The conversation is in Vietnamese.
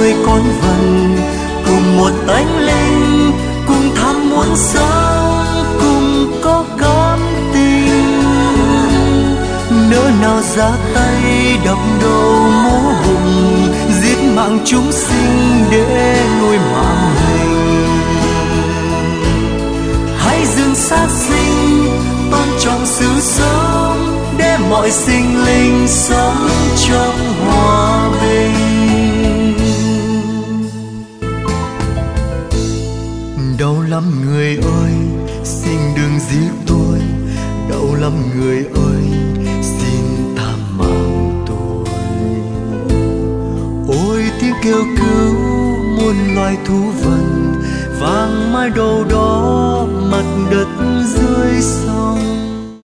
người con vần, cùng một tánh linh, cùng tham muốn sống, cùng có cảm tình. Nỡ nào ra tay đập đầu mổ bụng, giết mạng chúng sinh để nuôi mạng mình. Hãy dừng sát sinh, tôn trọng sự sống, để mọi sinh linh sống trong hòa bình. Đau lắm người ơi, xin đừng giết tôi. Đau lắm người ơi, xin tha mạng tôi. Ôi tiếng kêu cứu muôn loài thú vật, vang mãi đâu đó mặt đất dưới sông.